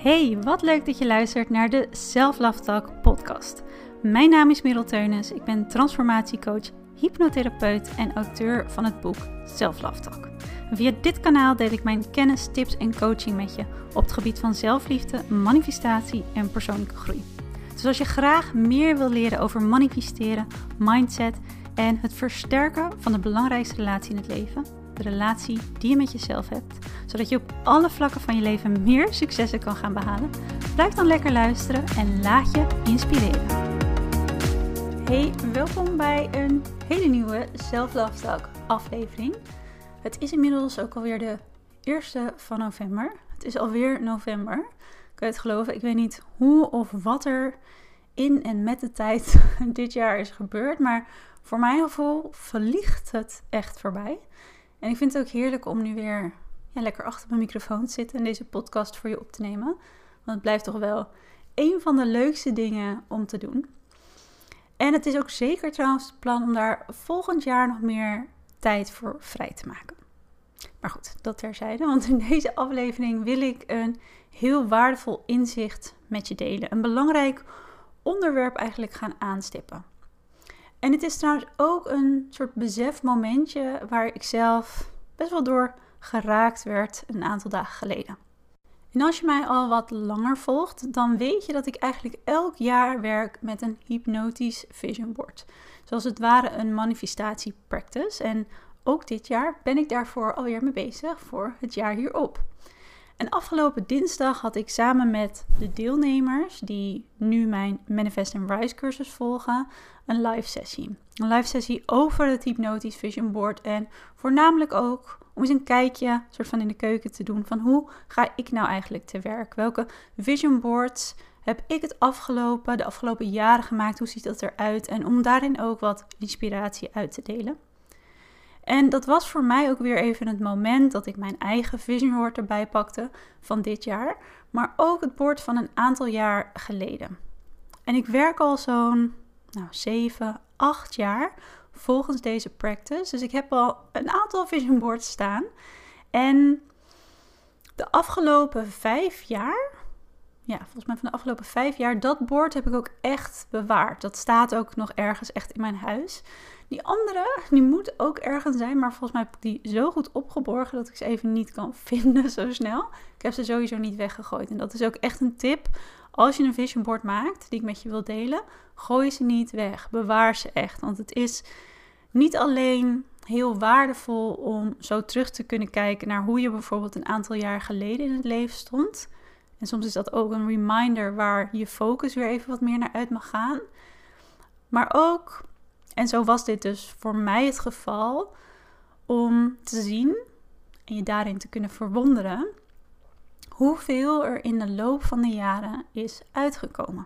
Hey, wat leuk dat je luistert naar de Self Love Talk podcast. Mijn naam is Merel Teunis, ik ben transformatiecoach, hypnotherapeut en auteur van het boek Self Love Talk. En via dit kanaal deel ik mijn kennis, tips en coaching met je op het gebied van zelfliefde, manifestatie en persoonlijke groei. Dus als je graag meer wil leren over manifesteren, mindset en het versterken van de belangrijkste relatie in het leven, de relatie die je met jezelf hebt, zodat je op alle vlakken van je leven meer successen kan gaan behalen, blijf dan lekker luisteren en laat je inspireren. Hey, welkom bij een hele nieuwe Self Love Talk aflevering. Het is inmiddels ook alweer de 1e van november. Het is alweer november. Kan je het geloven? Ik weet niet hoe of wat er in en met de tijd dit jaar is gebeurd, maar voor mijn gevoel vliegt het echt voorbij. En ik vind het ook heerlijk om nu weer lekker achter mijn microfoon te zitten en deze podcast voor je op te nemen. Want het blijft toch wel een van de leukste dingen om te doen. En het is ook zeker trouwens het plan om daar volgend jaar nog meer tijd voor vrij te maken. Maar goed, dat terzijde. Want in deze aflevering wil ik een heel waardevol inzicht met je delen. Een belangrijk onderwerp eigenlijk gaan aanstippen. En het is trouwens ook een soort besefmomentje waar ik zelf best wel door geraakt werd een aantal dagen geleden. En als je mij al wat langer volgt, dan weet je dat ik eigenlijk elk jaar werk met een hypnotisch vision board. Zoals het ware een manifestatie practice. En ook dit jaar ben ik daarvoor alweer mee bezig voor het jaar hierop. En afgelopen dinsdag had ik samen met de deelnemers die nu mijn Manifest and Rise cursus volgen, een live sessie. Een live sessie over het hypnotisch vision board en voornamelijk ook om eens een kijkje soort van in de keuken te doen van hoe ga ik nou eigenlijk te werk? Welke vision boards heb ik de afgelopen jaren gemaakt? Hoe ziet dat eruit? En om daarin ook wat inspiratie uit te delen. En dat was voor mij ook weer even het moment dat ik mijn eigen vision board erbij pakte van dit jaar. Maar ook het board van een aantal jaar geleden. En ik werk al zo'n 7, 8 jaar volgens deze practice. Dus ik heb al een aantal vision boards staan. En de afgelopen 5 jaar, volgens mij van de afgelopen 5 jaar, dat board heb ik ook echt bewaard. Dat staat ook nog ergens echt in mijn huis. Die andere, die moet ook ergens zijn, maar volgens mij heb ik die zo goed opgeborgen dat ik ze even niet kan vinden zo snel. Ik heb ze sowieso niet weggegooid. En dat is ook echt een tip. Als je een vision board maakt, die ik met je wil delen, gooi ze niet weg. Bewaar ze echt. Want het is niet alleen heel waardevol om zo terug te kunnen kijken naar hoe je bijvoorbeeld een aantal jaar geleden in het leven stond. En soms is dat ook een reminder waar je focus weer even wat meer naar uit mag gaan. Maar ook, en zo was dit dus voor mij het geval, om te zien en je daarin te kunnen verwonderen hoeveel er in de loop van de jaren is uitgekomen.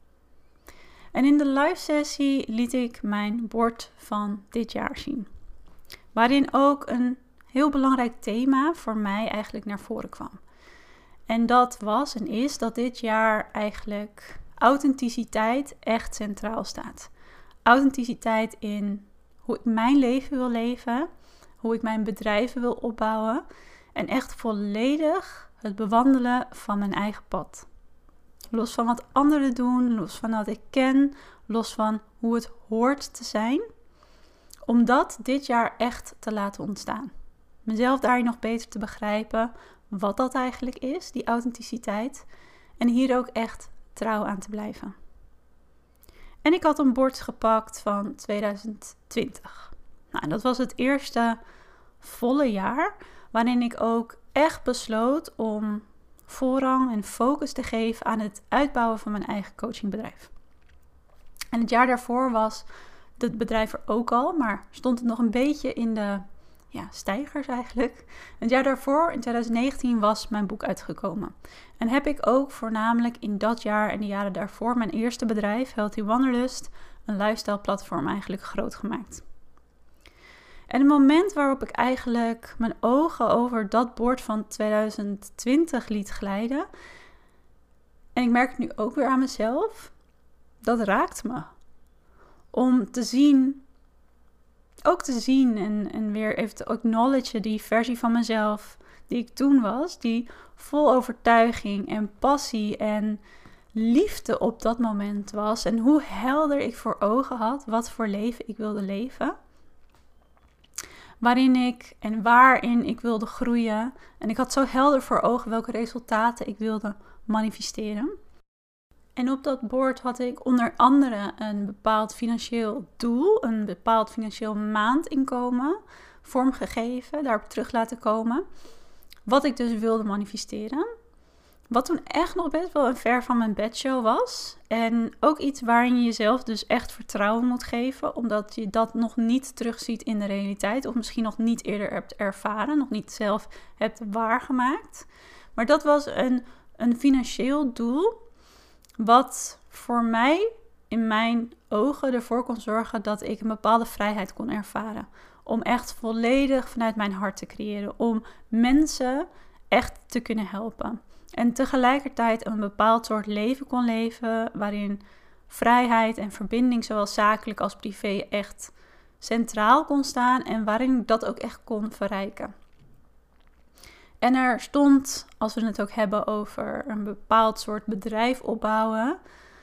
En in de live sessie liet ik mijn bord van dit jaar zien. Waarin ook een heel belangrijk thema voor mij eigenlijk naar voren kwam. En dat was en is dat dit jaar eigenlijk authenticiteit echt centraal staat. Authenticiteit in hoe ik mijn leven wil leven, hoe ik mijn bedrijven wil opbouwen en echt volledig het bewandelen van mijn eigen pad. Los van wat anderen doen, los van wat ik ken, los van hoe het hoort te zijn. Om dat dit jaar echt te laten ontstaan. Mezelf daarin nog beter te begrijpen wat dat eigenlijk is, die authenticiteit. En hier ook echt trouw aan te blijven. En ik had een bord gepakt van 2020. En dat was het eerste volle jaar waarin ik ook echt besloot om voorrang en focus te geven aan het uitbouwen van mijn eigen coachingbedrijf. En het jaar daarvoor was het bedrijf er ook al, maar stond het nog een beetje in de stijgers eigenlijk. Het jaar daarvoor, in 2019, was mijn boek uitgekomen. En heb ik ook voornamelijk in dat jaar en de jaren daarvoor mijn eerste bedrijf, Healthy Wanderlust, een lifestyle platform eigenlijk groot gemaakt. En het moment waarop ik eigenlijk mijn ogen over dat bord van 2020 liet glijden, en ik merk het nu ook weer aan mezelf, dat raakt me. Om te zien en weer even te acknowledgen die versie van mezelf die ik toen was, die vol overtuiging en passie en liefde op dat moment was. En hoe helder ik voor ogen had wat voor leven ik wilde leven. Waarin ik wilde groeien. En ik had zo helder voor ogen welke resultaten ik wilde manifesteren. En op dat bord had ik onder andere een bepaald financieel doel, een bepaald financieel maandinkomen vormgegeven, daarop terug laten komen. Wat ik dus wilde manifesteren. Wat toen echt nog best wel een ver van mijn bedshow was. En ook iets waarin je jezelf dus echt vertrouwen moet geven. Omdat je dat nog niet terugziet in de realiteit. Of misschien nog niet eerder hebt ervaren. Nog niet zelf hebt waargemaakt. Maar dat was een financieel doel. Wat voor mij in mijn ogen ervoor kon zorgen dat ik een bepaalde vrijheid kon ervaren. Om echt volledig vanuit mijn hart te creëren. Om mensen echt te kunnen helpen. En tegelijkertijd een bepaald soort leven kon leven. Waarin vrijheid en verbinding zowel zakelijk als privé echt centraal kon staan. En waarin ik dat ook echt kon verrijken. En er stond, als we het ook hebben over een bepaald soort bedrijf opbouwen.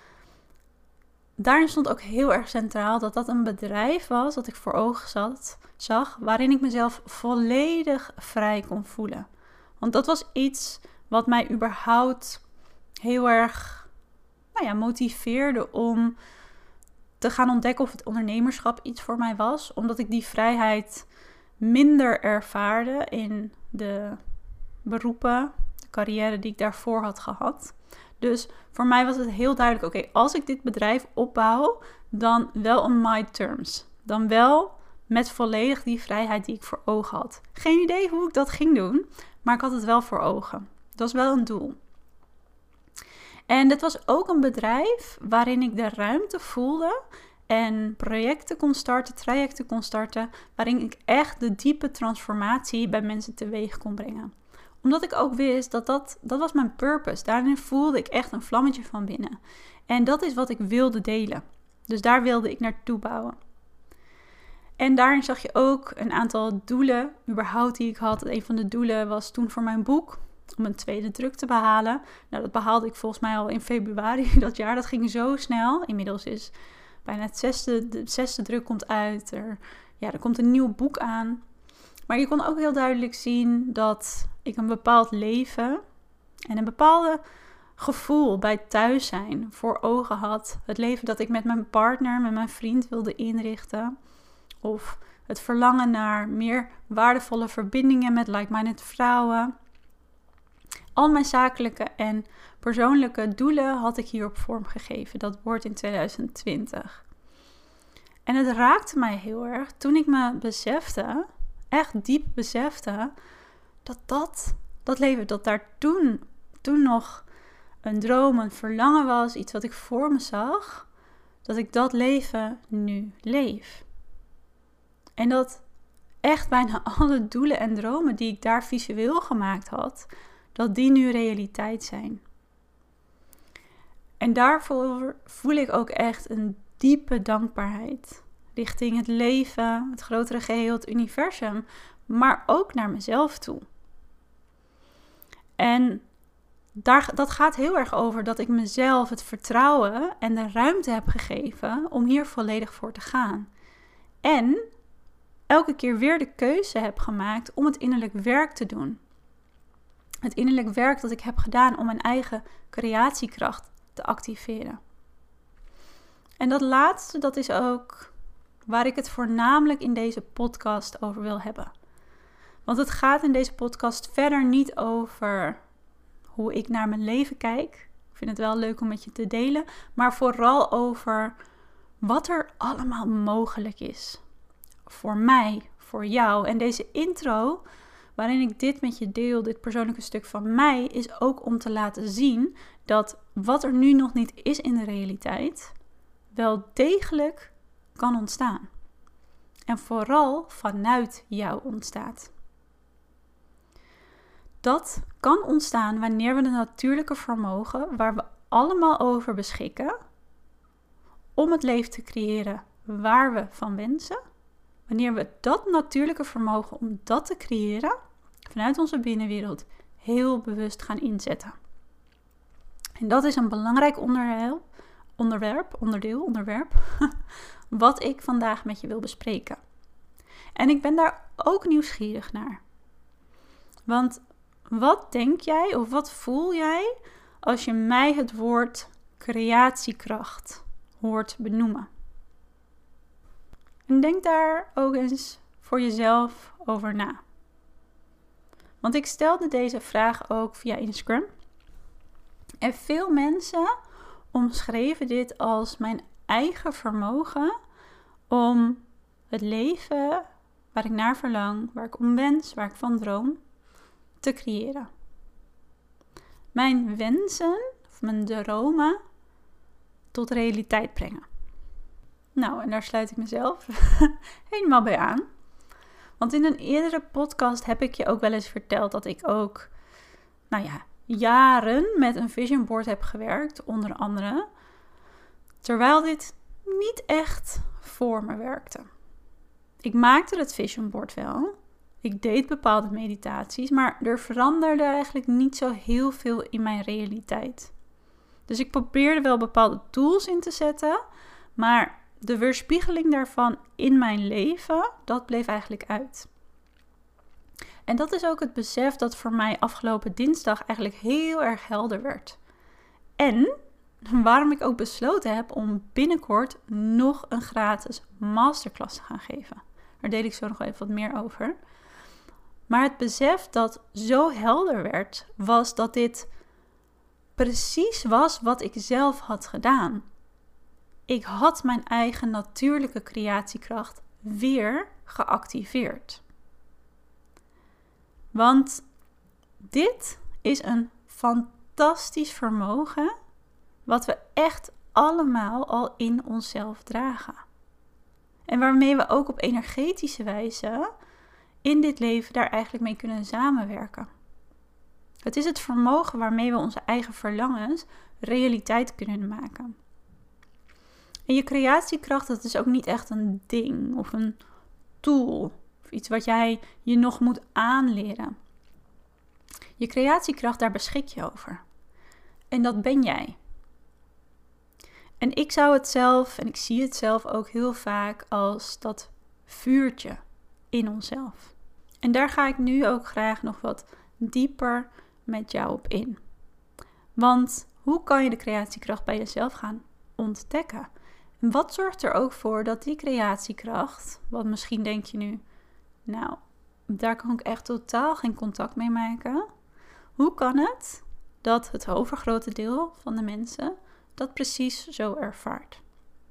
Daarin stond ook heel erg centraal dat dat een bedrijf was dat ik voor ogen zag. Waarin ik mezelf volledig vrij kon voelen. Want dat was iets wat mij überhaupt heel erg motiveerde om te gaan ontdekken of het ondernemerschap iets voor mij was. Omdat ik die vrijheid minder ervaarde in de beroepen, de carrière die ik daarvoor had gehad. Dus voor mij was het heel duidelijk, oké, als ik dit bedrijf opbouw, dan wel on my terms. Dan wel met volledig die vrijheid die ik voor ogen had. Geen idee hoe ik dat ging doen, maar ik had het wel voor ogen. Dat was wel een doel. En dit was ook een bedrijf waarin ik de ruimte voelde en projecten kon starten, trajecten kon starten, waarin ik echt de diepe transformatie bij mensen teweeg kon brengen. Omdat ik ook wist dat was mijn purpose. Daarin voelde ik echt een vlammetje van binnen. En dat is wat ik wilde delen. Dus daar wilde ik naartoe bouwen. En daarin zag je ook een aantal doelen, überhaupt die ik had. Een van de doelen was toen voor mijn boek, om een tweede druk te behalen. Nou, dat behaalde ik volgens mij al in februari dat jaar. Dat ging zo snel. Inmiddels is bijna de zesde druk komt uit. Er komt een nieuw boek aan. Maar je kon ook heel duidelijk zien dat ik een bepaald leven en een bepaalde gevoel bij thuis zijn voor ogen had. Het leven dat ik met mijn partner, met mijn vriend wilde inrichten. Of het verlangen naar meer waardevolle verbindingen met like-minded vrouwen. Al mijn zakelijke en persoonlijke doelen had ik hierop vormgegeven. Dat wordt in 2020. En het raakte mij heel erg toen ik me besefte, echt diep besefte, dat leven, dat daar toen nog een droom, een verlangen was, iets wat ik voor me zag, dat ik dat leven nu leef. En dat echt bijna alle doelen en dromen die ik daar visueel gemaakt had, dat die nu realiteit zijn. En daarvoor voel ik ook echt een diepe dankbaarheid richting het leven, het grotere geheel, het universum, maar ook naar mezelf toe. En dat gaat heel erg over dat ik mezelf het vertrouwen en de ruimte heb gegeven om hier volledig voor te gaan. En elke keer weer de keuze heb gemaakt om het innerlijk werk te doen. Het innerlijk werk dat ik heb gedaan om mijn eigen creatiekracht te activeren. En dat laatste, dat is ook waar ik het voornamelijk in deze podcast over wil hebben. Want het gaat in deze podcast verder niet over hoe ik naar mijn leven kijk. Ik vind het wel leuk om met je te delen. Maar vooral over wat er allemaal mogelijk is. Voor mij, voor jou. En deze intro, waarin ik dit met je deel, dit persoonlijke stuk van mij, is ook om te laten zien dat wat er nu nog niet is in de realiteit, wel degelijk kan ontstaan. En vooral vanuit jou ontstaat. Dat kan ontstaan wanneer we de natuurlijke vermogen, waar we allemaal over beschikken, om het leven te creëren waar we van wensen, wanneer we dat natuurlijke vermogen om dat te creëren vanuit onze binnenwereld heel bewust gaan inzetten. En dat is een belangrijk onderwerp, wat ik vandaag met je wil bespreken. En ik ben daar ook nieuwsgierig naar. Want wat denk jij of wat voel jij als je mij het woord creatiekracht hoort benoemen? En denk daar ook eens voor jezelf over na. Want ik stelde deze vraag ook via Instagram. En veel mensen omschreven dit als mijn eigen vermogen om het leven waar ik naar verlang, waar ik om wens, waar ik van droom, te creëren. Mijn wensen of mijn dromen tot realiteit brengen. Nou, en daar sluit ik mezelf helemaal bij aan. Want in een eerdere podcast heb ik je ook wel eens verteld dat ik ook, jaren met een vision board heb gewerkt, onder andere. Terwijl dit niet echt voor me werkte. Ik maakte het vision board wel. Ik deed bepaalde meditaties, maar er veranderde eigenlijk niet zo heel veel in mijn realiteit. Dus ik probeerde wel bepaalde tools in te zetten, maar de weerspiegeling daarvan in mijn leven, dat bleef eigenlijk uit. En dat is ook het besef dat voor mij afgelopen dinsdag eigenlijk heel erg helder werd. En waarom ik ook besloten heb om binnenkort nog een gratis masterclass te gaan geven. Daar deel ik zo nog even wat meer over. Maar het besef dat zo helder werd, was dat dit precies was wat ik zelf had gedaan. Ik had mijn eigen natuurlijke creatiekracht weer geactiveerd. Want dit is een fantastisch vermogen wat we echt allemaal al in onszelf dragen. En waarmee we ook op energetische wijze in dit leven daar eigenlijk mee kunnen samenwerken. Het is het vermogen waarmee we onze eigen verlangens realiteit kunnen maken. En je creatiekracht, dat is ook niet echt een ding of een tool. Of iets wat jij je nog moet aanleren. Je creatiekracht, daar beschik je over. En dat ben jij. En ik zou het zelf, en ik zie het zelf ook heel vaak als dat vuurtje in onszelf. En daar ga ik nu ook graag nog wat dieper met jou op in. Want hoe kan je de creatiekracht bij jezelf gaan ontdekken? En wat zorgt er ook voor dat die creatiekracht, want misschien denk je nu, nou, daar kan ik echt totaal geen contact mee maken. Hoe kan het dat het overgrote deel van de mensen dat precies zo ervaart?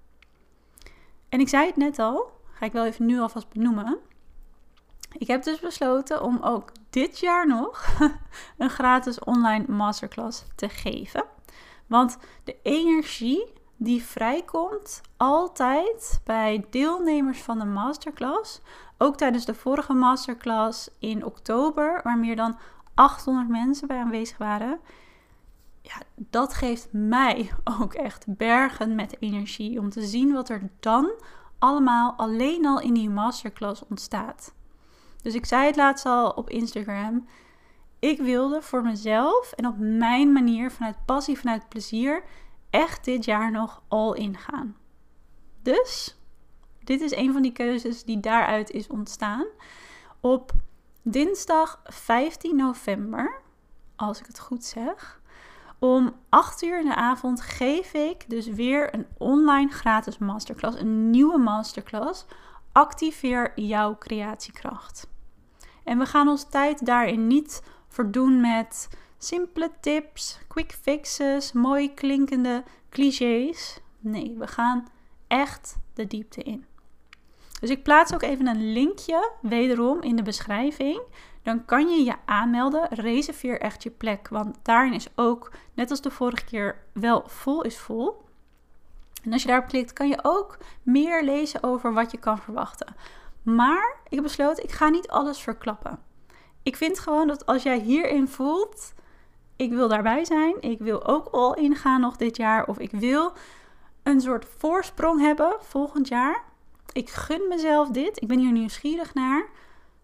En ik zei het net al, ga ik wel even nu alvast benoemen. Ik heb dus besloten om ook dit jaar nog een gratis online masterclass te geven. Want de energie die vrijkomt altijd bij deelnemers van de masterclass, ook tijdens de vorige masterclass in oktober, waar meer dan 800 mensen bij aanwezig waren. Ja, dat geeft mij ook echt bergen met energie om te zien wat er dan allemaal alleen al in die masterclass ontstaat. Dus ik zei het laatst al op Instagram. Ik wilde voor mezelf en op mijn manier, vanuit passie, vanuit plezier, echt dit jaar nog all in gaan. Dus dit is een van die keuzes die daaruit is ontstaan. Op dinsdag 15 november, als ik het goed zeg, om 8 uur in de avond geef ik dus weer een online gratis masterclass. Een nieuwe masterclass. Activeer jouw creatiekracht. En we gaan ons tijd daarin niet verdoen met simpele tips, quick fixes, mooi klinkende clichés. Nee, we gaan echt de diepte in. Dus ik plaats ook even een linkje wederom in de beschrijving. Dan kan je je aanmelden. Reserveer echt je plek. Want daarin is ook, net als de vorige keer, wel vol is vol. En als je daarop klikt, kan je ook meer lezen over wat je kan verwachten. Maar ik heb besloten, ik ga niet alles verklappen. Ik vind gewoon dat als jij hierin voelt, ik wil daarbij zijn. Ik wil ook all in gaan nog dit jaar. Of ik wil een soort voorsprong hebben volgend jaar. Ik gun mezelf dit. Ik ben hier nieuwsgierig naar.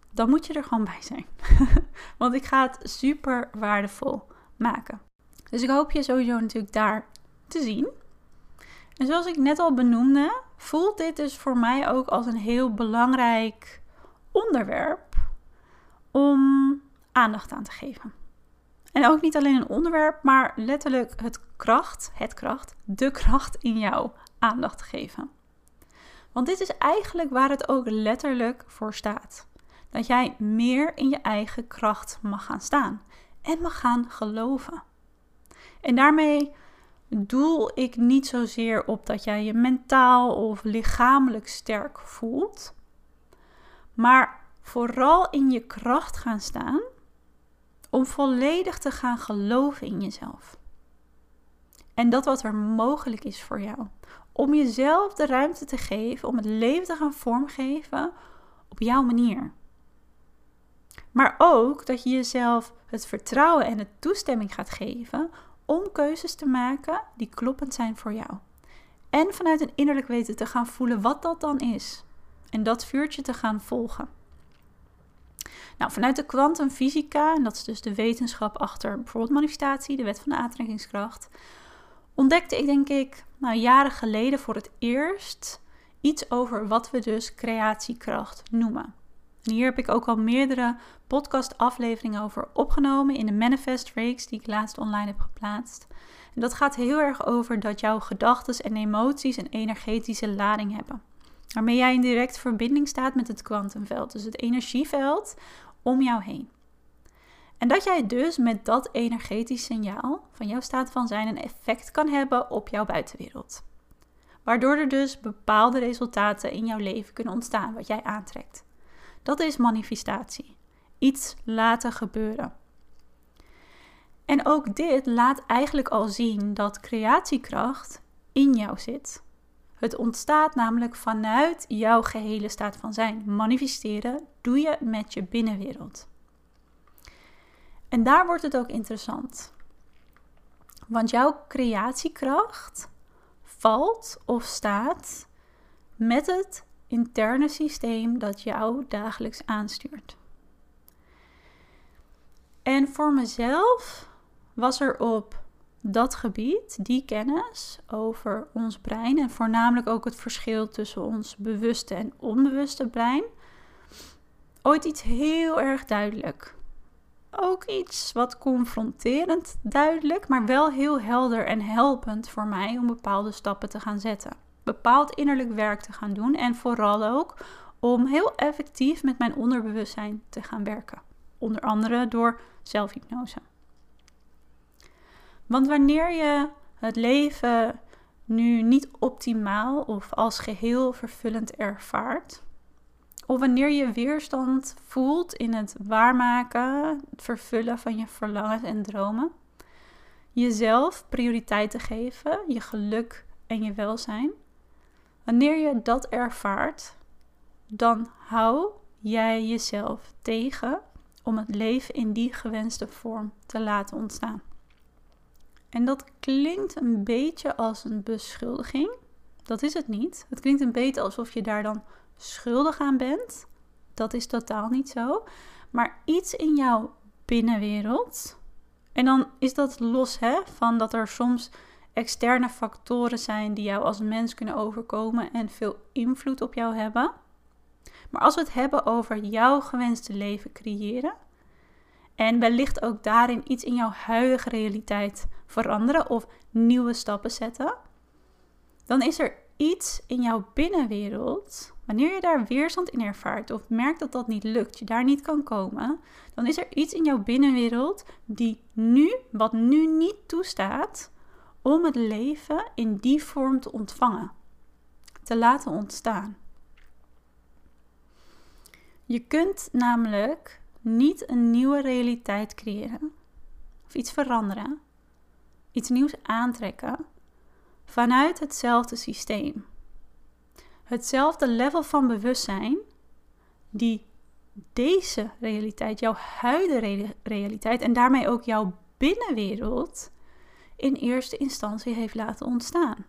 dan moet je er gewoon bij zijn. Want ik ga het super waardevol maken. Dus ik hoop je sowieso natuurlijk daar te zien. En zoals ik net al benoemde, voelt dit dus voor mij ook als een heel belangrijk onderwerp om aandacht aan te geven. En ook niet alleen een onderwerp, maar letterlijk de kracht in jou aandacht te geven. Want dit is eigenlijk waar het ook letterlijk voor staat. Dat jij meer in je eigen kracht mag gaan staan en mag gaan geloven. En daarmee doel ik niet zozeer op dat jij je mentaal of lichamelijk sterk voelt, maar vooral in je kracht gaan staan om volledig te gaan geloven in jezelf. En dat wat er mogelijk is voor jou. Om jezelf de ruimte te geven om het leven te gaan vormgeven op jouw manier. Maar ook dat je jezelf het vertrouwen en de toestemming gaat geven om keuzes te maken die kloppend zijn voor jou. En vanuit een innerlijk weten te gaan voelen wat dat dan is. En dat vuurtje te gaan volgen. Nou, vanuit de kwantumfysica, en dat is dus de wetenschap achter bijvoorbeeld manifestatie, de wet van de aantrekkingskracht, ontdekte ik denk ik jaren geleden voor het eerst iets over wat we dus creatiekracht noemen. En hier heb ik ook al meerdere podcastafleveringen over opgenomen in de Manifest-reeks die ik laatst online heb geplaatst. En dat gaat heel erg over dat jouw gedachten en emoties een energetische lading hebben. Waarmee jij in directe verbinding staat met het kwantumveld, dus het energieveld om jou heen. En dat jij dus met dat energetisch signaal van jouw staat van zijn een effect kan hebben op jouw buitenwereld. Waardoor er dus bepaalde resultaten in jouw leven kunnen ontstaan, wat jij aantrekt. Dat is manifestatie. Iets laten gebeuren. En ook dit laat eigenlijk al zien dat creatiekracht in jou zit. Het ontstaat namelijk vanuit jouw gehele staat van zijn. Manifesteren doe je met je binnenwereld. En daar wordt het ook interessant. Want jouw creatiekracht valt of staat met het interne systeem dat jou dagelijks aanstuurt. En voor mezelf was er op dat gebied, die kennis over ons brein en voornamelijk ook het verschil tussen ons bewuste en onbewuste brein, ooit iets heel erg duidelijk. Ook iets wat confronterend duidelijk, maar wel heel helder en helpend voor mij om bepaalde stappen te gaan zetten. Bepaald innerlijk werk te gaan doen en vooral ook om heel effectief met mijn onderbewustzijn te gaan werken. Onder andere door zelfhypnose. Want wanneer je het leven nu niet optimaal of als geheel vervullend ervaart, of wanneer je weerstand voelt in het waarmaken, het vervullen van je verlangens en dromen, jezelf prioriteit te geven, je geluk en je welzijn, wanneer je dat ervaart, dan hou jij jezelf tegen om het leven in die gewenste vorm te laten ontstaan. En dat klinkt een beetje als een beschuldiging. Dat is het niet. Het klinkt een beetje alsof je daar dan schuldig aan bent. Dat is totaal niet zo. Maar iets in jouw binnenwereld. En dan is dat los van dat er soms externe factoren zijn die jou als mens kunnen overkomen en veel invloed op jou hebben. Maar als we het hebben over jouw gewenste leven creëren en wellicht ook daarin iets in jouw huidige realiteit veranderen of nieuwe stappen zetten, dan is er iets in jouw binnenwereld, wanneer je daar weerstand in ervaart of merkt dat niet lukt, je daar niet kan komen, dan is er iets in jouw binnenwereld wat nu niet toestaat om het leven in die vorm te ontvangen, te laten ontstaan. Je kunt namelijk niet een nieuwe realiteit creëren of iets veranderen, iets nieuws aantrekken vanuit hetzelfde systeem. Hetzelfde level van bewustzijn die deze realiteit, jouw huidige realiteit en daarmee ook jouw binnenwereld in eerste instantie heeft laten ontstaan.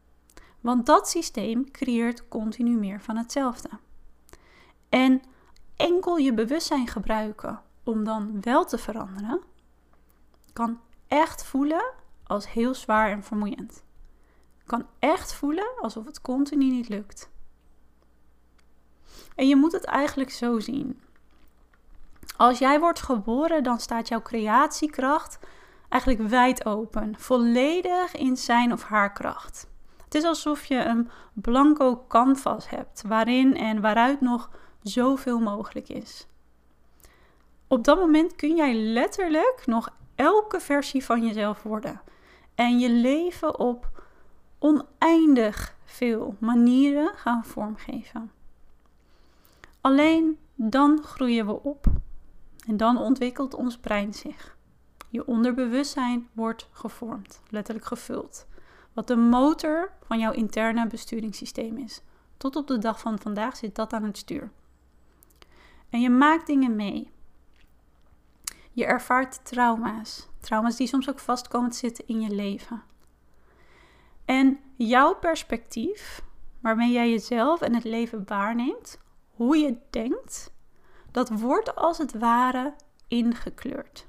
Want dat systeem creëert continu meer van hetzelfde. En enkel je bewustzijn gebruiken om dan wel te veranderen, kan echt voelen als heel zwaar en vermoeiend. Kan echt voelen alsof het continu niet lukt. En je moet het eigenlijk zo zien. Als jij wordt geboren, dan staat jouw creatiekracht eigenlijk wijd open. Volledig in zijn of haar kracht. Het is alsof je een blanco canvas hebt, waarin en waaruit nog zoveel mogelijk is. Op dat moment kun jij letterlijk nog elke versie van jezelf worden. En je leven op oneindig veel manieren gaan vormgeven. Alleen dan groeien we op. En dan ontwikkelt ons brein zich. Je onderbewustzijn wordt gevormd, letterlijk gevuld. Wat de motor van jouw interne besturingssysteem is. Tot op de dag van vandaag zit dat aan het stuur. En je maakt dingen mee. Je ervaart trauma's. Trauma's die soms ook vast komen te zitten in je leven. En jouw perspectief, waarmee jij jezelf en het leven waarneemt, hoe je denkt, dat wordt als het ware ingekleurd.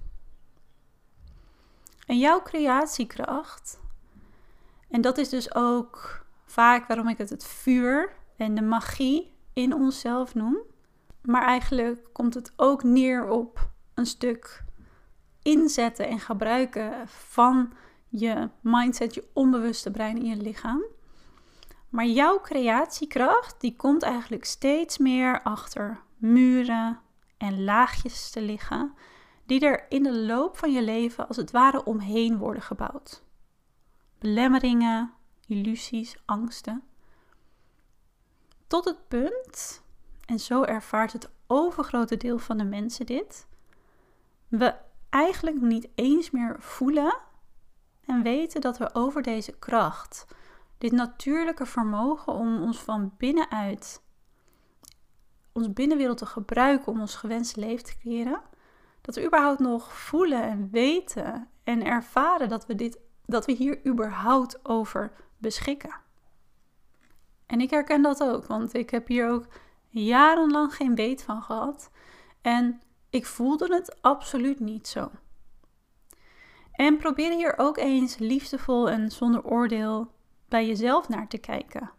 En jouw creatiekracht, en dat is dus ook vaak waarom ik het vuur en de magie in onszelf noem. Maar eigenlijk komt het ook neer op een stuk inzetten en gebruiken van je mindset, je onbewuste brein in je lichaam. Maar jouw creatiekracht, die komt eigenlijk steeds meer achter muren en laagjes te liggen, die er in de loop van je leven als het ware omheen worden gebouwd. Belemmeringen, illusies, angsten. Tot het punt, en zo ervaart het overgrote deel van de mensen dit, we eigenlijk niet eens meer voelen en weten dat we over deze kracht, dit natuurlijke vermogen om ons van binnenuit, ons binnenwereld te gebruiken om ons gewenste leven te creëren, dat we überhaupt nog voelen en weten en ervaren dat we hier überhaupt over beschikken. En ik herken dat ook, want ik heb hier ook jarenlang geen weet van gehad en ik voelde het absoluut niet zo. En probeer hier ook eens liefdevol en zonder oordeel bij jezelf naar te kijken.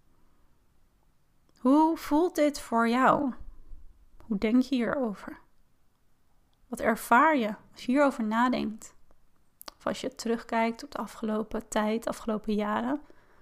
Hoe voelt dit voor jou? Hoe denk je hierover? Wat ervaar je als je hierover nadenkt? Of als je terugkijkt op de afgelopen tijd, afgelopen jaren.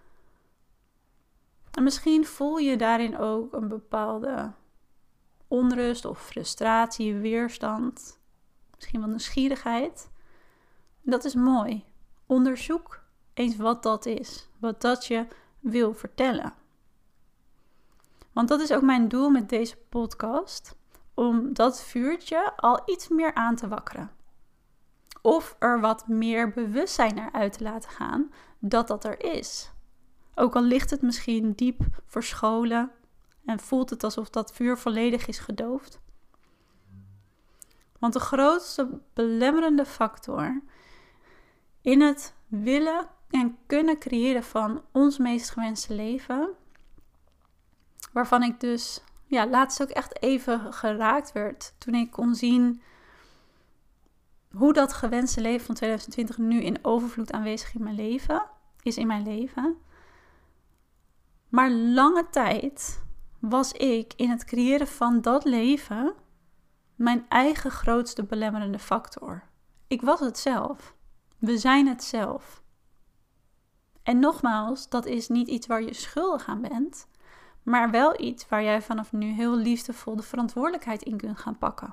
En misschien voel je daarin ook een bepaalde onrust of frustratie, weerstand. Misschien wel nieuwsgierigheid. Dat is mooi. Onderzoek eens wat dat is. Wat dat je wil vertellen. Want dat is ook mijn doel met deze podcast. Om dat vuurtje al iets meer aan te wakkeren. Of er wat meer bewustzijn naar uit te laten gaan dat er is. Ook al ligt het misschien diep verscholen en voelt het alsof dat vuur volledig is gedoofd. Want de grootste belemmerende factor in het willen en kunnen creëren van ons meest gewenste leven, waarvan ik dus laatst ook echt even geraakt werd toen ik kon zien hoe dat gewenste leven van 2020 nu in overvloed aanwezig is in mijn leven. Maar lange tijd was ik in het creëren van dat leven mijn eigen grootste belemmerende factor. Ik was het zelf. We zijn het zelf. En nogmaals, dat is niet iets waar je schuldig aan bent, maar wel iets waar jij vanaf nu heel liefdevol de verantwoordelijkheid in kunt gaan pakken.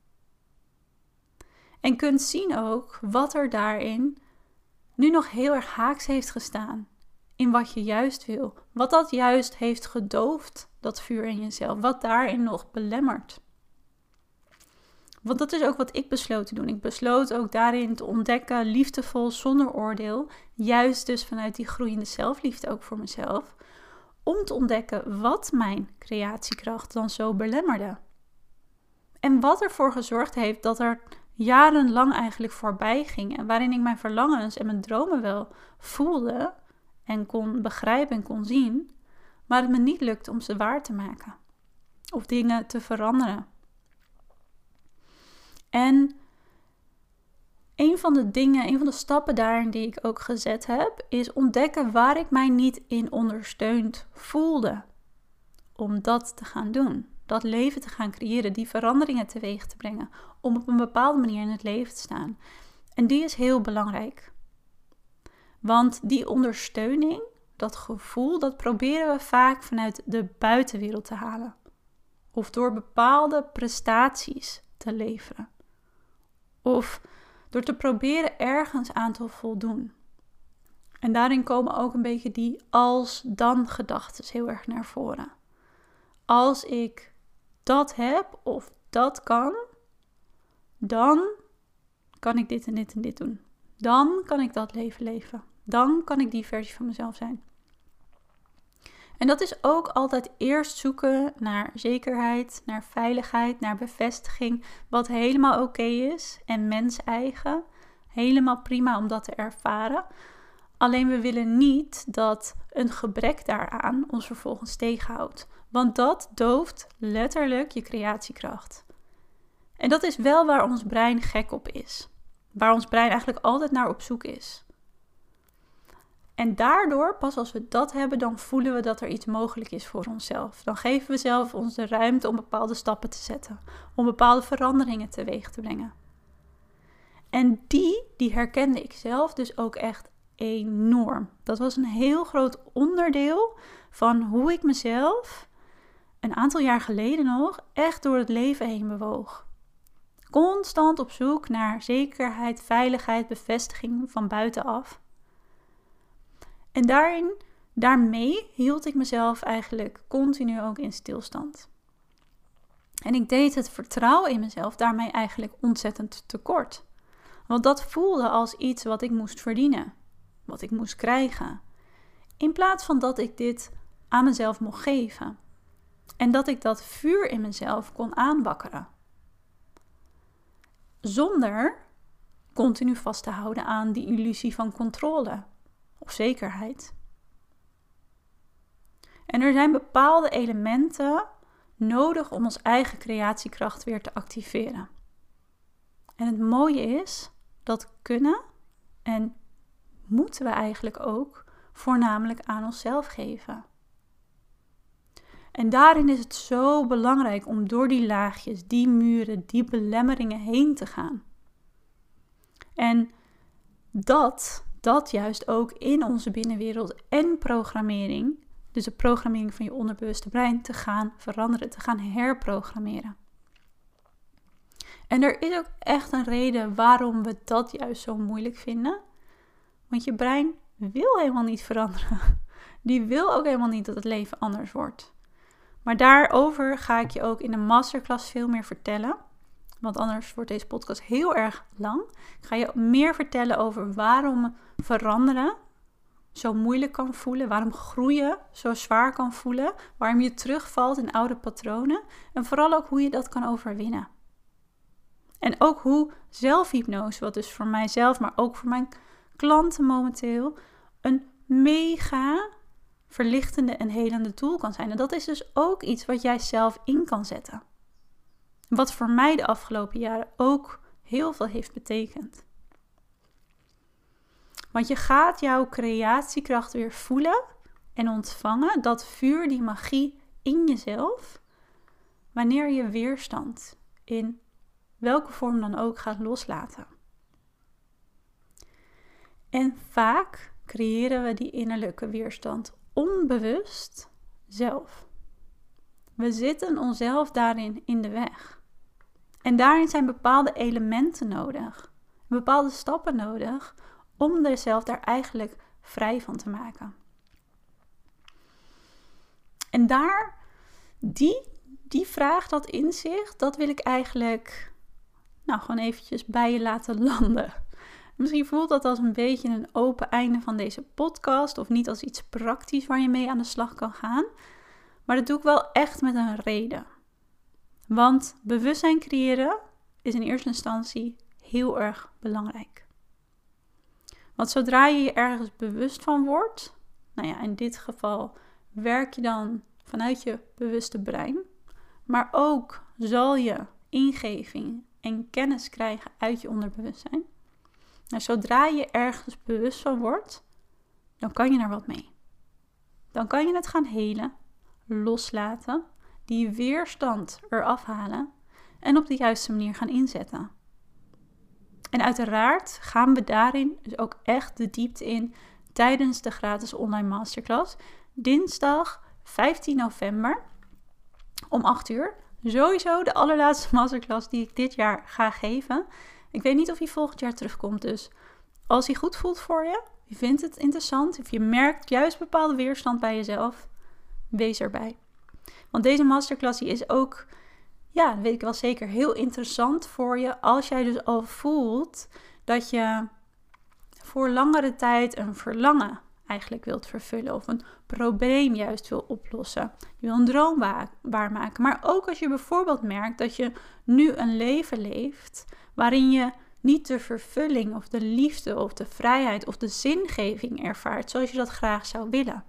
En kunt zien ook wat er daarin nu nog heel erg haaks heeft gestaan. In wat je juist wil. Wat dat juist heeft gedoofd, dat vuur in jezelf. Wat daarin nog belemmert. Want dat is ook wat ik besloot te doen. Ik besloot ook daarin te ontdekken, liefdevol, zonder oordeel. Juist dus vanuit die groeiende zelfliefde ook voor mezelf. Om te ontdekken wat mijn creatiekracht dan zo belemmerde. En wat ervoor gezorgd heeft dat er jarenlang eigenlijk voorbij ging. En waarin ik mijn verlangens en mijn dromen wel voelde en kon begrijpen en kon zien, maar het me niet lukte om ze waar te maken. of dingen te veranderen. En een van de stappen daarin die ik ook gezet heb, is ontdekken waar ik mij niet in ondersteund voelde. Om dat te gaan doen. Dat leven te gaan creëren, die veranderingen teweeg te brengen. Om op een bepaalde manier in het leven te staan. En die is heel belangrijk. Want die ondersteuning, dat gevoel, dat proberen we vaak vanuit de buitenwereld te halen. Of door bepaalde prestaties te leveren. Of door te proberen ergens aan te voldoen. En daarin komen ook een beetje die als-dan gedachten heel erg naar voren. Als ik dat heb of dat kan, dan kan ik dit en dit en dit doen. Dan kan ik dat leven leven. Dan kan ik die versie van mezelf zijn. En dat is ook altijd eerst zoeken naar zekerheid, naar veiligheid, naar bevestiging. Wat helemaal oké is en mens-eigen. Helemaal prima om dat te ervaren. Alleen we willen niet dat een gebrek daaraan ons vervolgens tegenhoudt. Want dat dooft letterlijk je creatiekracht. En dat is wel waar ons brein gek op is. Waar ons brein eigenlijk altijd naar op zoek is. En daardoor, pas als we dat hebben, dan voelen we dat er iets mogelijk is voor onszelf. Dan geven we zelf ons de ruimte om bepaalde stappen te zetten. Om bepaalde veranderingen teweeg te brengen. En die herkende ik zelf dus ook echt enorm. Dat was een heel groot onderdeel van hoe ik mezelf een aantal jaar geleden nog echt door het leven heen bewoog. Constant op zoek naar zekerheid, veiligheid, bevestiging van buitenaf. En daarmee hield ik mezelf eigenlijk continu ook in stilstand. En ik deed het vertrouwen in mezelf daarmee eigenlijk ontzettend tekort. Want dat voelde als iets wat ik moest verdienen. Wat ik moest krijgen. In plaats van dat ik dit aan mezelf mocht geven. En dat ik dat vuur in mezelf kon aanwakkeren. Zonder continu vast te houden aan die illusie van controle of zekerheid. En er zijn bepaalde elementen nodig om onze eigen creatiekracht weer te activeren. En het mooie is, dat kunnen en moeten we eigenlijk ook voornamelijk aan onszelf geven. En daarin is het zo belangrijk om door die laagjes, die muren, die belemmeringen heen te gaan. En dat juist ook in onze binnenwereld en programmering, dus de programmering van je onderbewuste brein, te gaan veranderen, te gaan herprogrammeren. En er is ook echt een reden waarom we dat juist zo moeilijk vinden. Want je brein wil helemaal niet veranderen. Die wil ook helemaal niet dat het leven anders wordt. Maar daarover ga ik je ook in de masterclass veel meer vertellen. Want anders wordt deze podcast heel erg lang. Ik ga je meer vertellen over waarom veranderen zo moeilijk kan voelen. Waarom groeien zo zwaar kan voelen. Waarom je terugvalt in oude patronen. En vooral ook hoe je dat kan overwinnen. En ook hoe zelfhypnose, wat dus voor mijzelf, maar ook voor mijn klanten momenteel, een mega verlichtende en helende tool kan zijn. En dat is dus ook iets wat jij zelf in kan zetten. Wat voor mij de afgelopen jaren ook heel veel heeft betekend. Want je gaat jouw creatiekracht weer voelen en ontvangen, dat vuur, die magie in jezelf, wanneer je weerstand in welke vorm dan ook gaat loslaten. En vaak creëren we die innerlijke weerstand onbewust zelf. We zitten onszelf daarin in de weg. En daarin zijn bepaalde elementen nodig. Bepaalde stappen nodig om jezelf daar eigenlijk vrij van te maken. En daar, die vraag, dat inzicht, dat wil ik eigenlijk gewoon eventjes bij je laten landen. Misschien voelt dat als een beetje een open einde van deze podcast of niet als iets praktisch waar je mee aan de slag kan gaan. Maar dat doe ik wel echt met een reden. Want bewustzijn creëren is in eerste instantie heel erg belangrijk. Want zodra je je ergens bewust van wordt, in dit geval werk je dan vanuit je bewuste brein. Maar ook zal je ingeving en kennis krijgen uit je onderbewustzijn. Nou, zodra je ergens bewust van wordt, dan kan je er wat mee. Dan kan je het gaan helen, loslaten, die weerstand eraf halen en op de juiste manier gaan inzetten. En uiteraard gaan we daarin dus ook echt de diepte in tijdens de gratis online masterclass. Dinsdag 15 november om 8 uur. Sowieso de allerlaatste masterclass die ik dit jaar ga geven. Ik weet niet of hij volgend jaar terugkomt, dus als hij goed voelt voor je, je vindt het interessant, of je merkt juist bepaalde weerstand bij jezelf, wees erbij. Want deze masterclass die is ook, ja, dat weet ik wel zeker, heel interessant voor je als jij dus al voelt dat je voor langere tijd een verlangen eigenlijk wilt vervullen of een probleem juist wil oplossen. Je wil een droom waarmaken. Maar ook als je bijvoorbeeld merkt dat je nu een leven leeft waarin je niet de vervulling of de liefde of de vrijheid of de zingeving ervaart zoals je dat graag zou willen.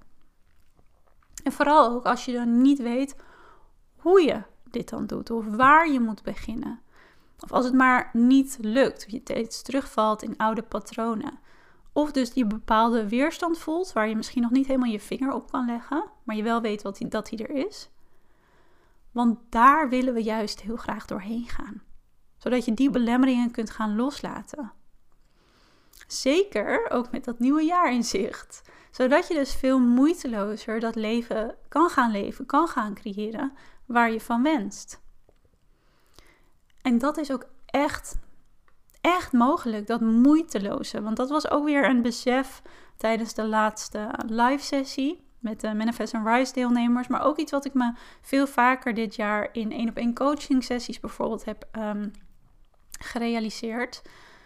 En vooral ook als je dan niet weet hoe je dit dan doet of waar je moet beginnen. Of als het maar niet lukt, of je steeds terugvalt in oude patronen. Of dus die bepaalde weerstand voelt waar je misschien nog niet helemaal je vinger op kan leggen, maar je wel weet dat die er is. Want daar willen we juist heel graag doorheen gaan. Zodat je die belemmeringen kunt gaan loslaten. Zeker ook met dat nieuwe jaar in zicht. Zodat je dus veel moeitelozer dat leven, kan gaan creëren waar je van wenst. En dat is ook echt mogelijk, dat moeiteloze. Want dat was ook weer een besef tijdens de laatste live sessie met de Manifest and Rise deelnemers. Maar ook iets wat ik me veel vaker dit jaar in 1-op-1 coaching sessies bijvoorbeeld heb gerealiseerd.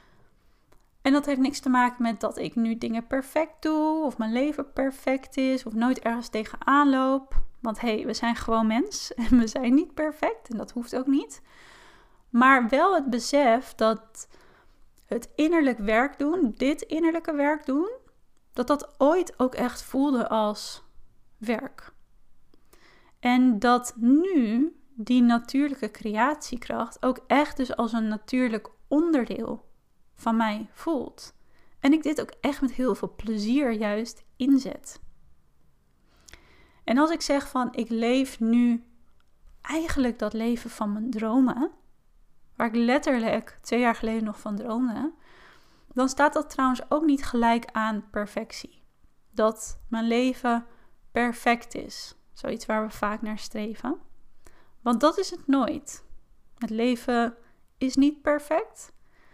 En dat heeft niks te maken met dat ik nu dingen perfect doe of mijn leven perfect is of nooit ergens tegenaan loop. Want we zijn gewoon mens en we zijn niet perfect en dat hoeft ook niet. Maar wel het besef dat het innerlijk werk doen, dit innerlijke werk doen, dat ooit ook echt voelde als werk. En dat nu die natuurlijke creatiekracht ook echt dus als een natuurlijk onderdeel van mij voelt. En ik dit ook echt met heel veel plezier juist inzet. En als ik zeg van ik leef nu eigenlijk dat leven van mijn dromen, waar ik letterlijk 2 jaar geleden nog van droomde, dan staat dat trouwens ook niet gelijk aan perfectie. Dat mijn leven perfect is. Zoiets waar we vaak naar streven. Want dat is het nooit. Het leven is niet perfect.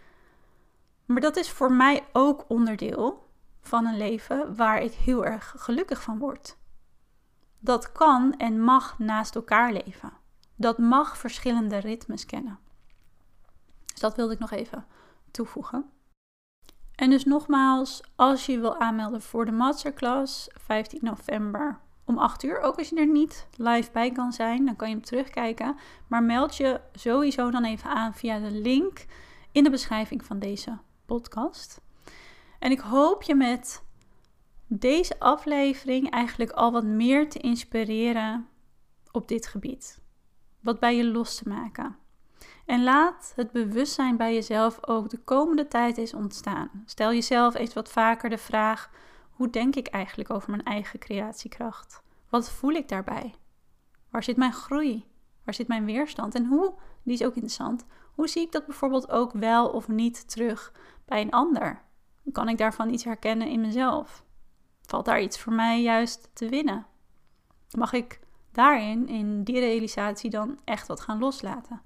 Maar dat is voor mij ook onderdeel van een leven waar ik heel erg gelukkig van word. Dat kan en mag naast elkaar leven. Dat mag verschillende ritmes kennen. Dus dat wilde ik nog even toevoegen. En dus nogmaals, als je wil aanmelden voor de masterclass 15 november om 8 uur, ook als je er niet live bij kan zijn, dan kan je hem terugkijken. Maar meld je sowieso dan even aan via de link in de beschrijving van deze podcast. En ik hoop je met deze aflevering eigenlijk al wat meer te inspireren op dit gebied. Wat bij je los te maken. En laat het bewustzijn bij jezelf ook de komende tijd eens ontstaan. Stel jezelf eens wat vaker de vraag: hoe denk ik eigenlijk over mijn eigen creatiekracht? Wat voel ik daarbij? Waar zit mijn groei? Waar zit mijn weerstand? En die is ook interessant, hoe zie ik dat bijvoorbeeld ook wel of niet terug bij een ander? Kan ik daarvan iets herkennen in mezelf? Valt daar iets voor mij juist te winnen? Mag ik daarin, in die realisatie, dan echt wat gaan loslaten?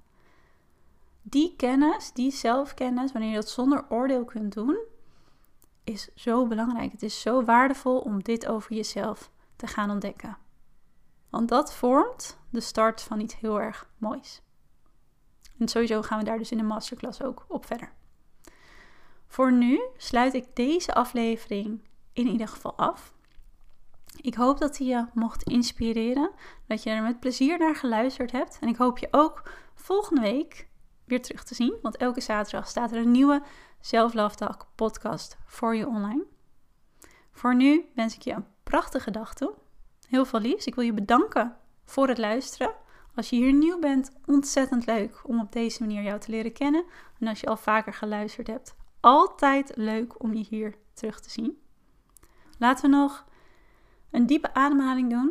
Die kennis, die zelfkennis, wanneer je dat zonder oordeel kunt doen, is zo belangrijk. Het is zo waardevol om dit over jezelf te gaan ontdekken. Want dat vormt de start van iets heel erg moois. En sowieso gaan we daar dus in de masterclass ook op verder. Voor nu sluit ik deze aflevering in ieder geval af. Ik hoop dat hij je mocht inspireren, dat je er met plezier naar geluisterd hebt. En ik hoop je ook volgende week weer terug te zien. Want elke zaterdag staat er een nieuwe Self-Love Talk podcast voor je online. Voor nu wens ik je een prachtige dag toe. Heel veel liefs. Ik wil je bedanken voor het luisteren. Als je hier nieuw bent, ontzettend leuk om op deze manier jou te leren kennen. En als je al vaker geluisterd hebt, altijd leuk om je hier terug te zien. Laten we nog een diepe ademhaling doen.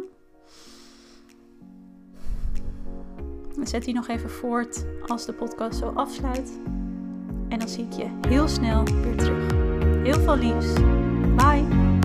En zet die nog even voort als de podcast zo afsluit. En dan zie ik je heel snel weer terug. Heel veel liefs. Bye!